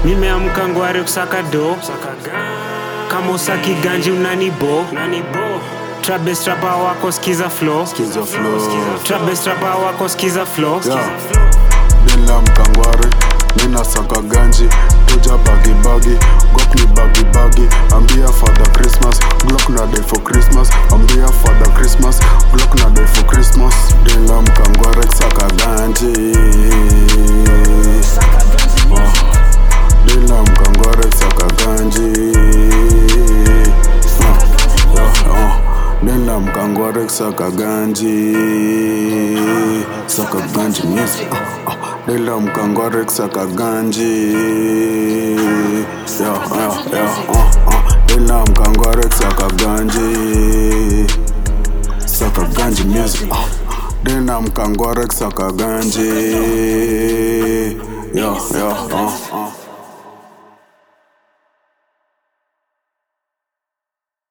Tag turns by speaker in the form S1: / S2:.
S1: Nimeamka ngware kusaka do, kama usaki ganji unanibo. Trapbest rapper wako skiza flow, trapbest rapper wako skiza flow.
S2: Nimeamka ngware, nina saka ganji. Toja bagi, Glock ni bagi. Ambia Father Christmas, Glock na day for Christmas. Ambia Father Christmas, Glock na day for Christmas. Nimeamka ngware kusaka ganji. Nimeamka ngware kusaka ganji. Nimeamka ngware kusaka ganji. Saka ganji music. Nimeamka ngware kusaka ganji. Nimeamka ngware kusaka ganji. Saka ganji music. Nimeamka ngware kusaka ganji.